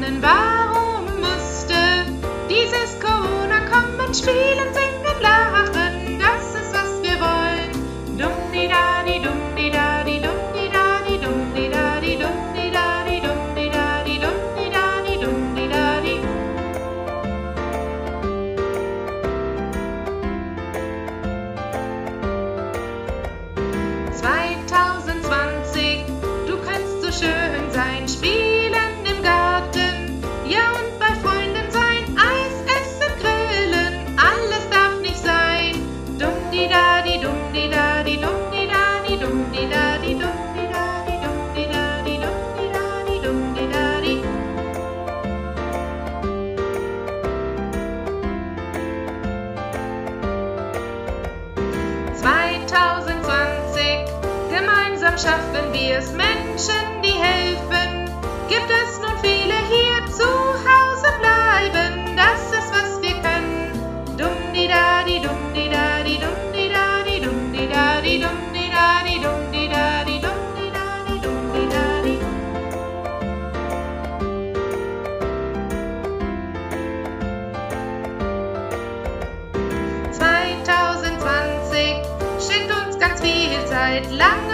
lernen, warum musste dieses Corona kommen? Spielen, singen, lachen, das ist, was wir wollen. Dumm-di-da-di, dumm-di-da-di, dumm-di-da-di, dumm-di-da-di, dumm-di-da-di, dumm-di-da-di, dumm-di-da-di, dumm-di-da-di. 2020, du kannst so schön sein, spielen im Garten, ja und bei Freunden sein, Eis essen, grillen, alles darf nicht sein. Dumm-di-da-di, dumm-di-da-di, dumm-di-da-di, dumm-di-da-di, dumm-di-da-di, dumm-di-da-di, dumm-di-da-di, dumm-di-da-di. Gemeinsam schaffen wir es, Menschen, die helfen. Gibt es nun viele hier, zu Hause bleiben, das ist, was wir können. Dumm-di-da-di, dumm-di-da-di, dumm-di-da-di, dumm-di-da-di, dumm-di-da-di, dumm-di-da-di, dumm-di-da-di, dumm-di-da-di. Schenkt uns ganz viel Zeit, lange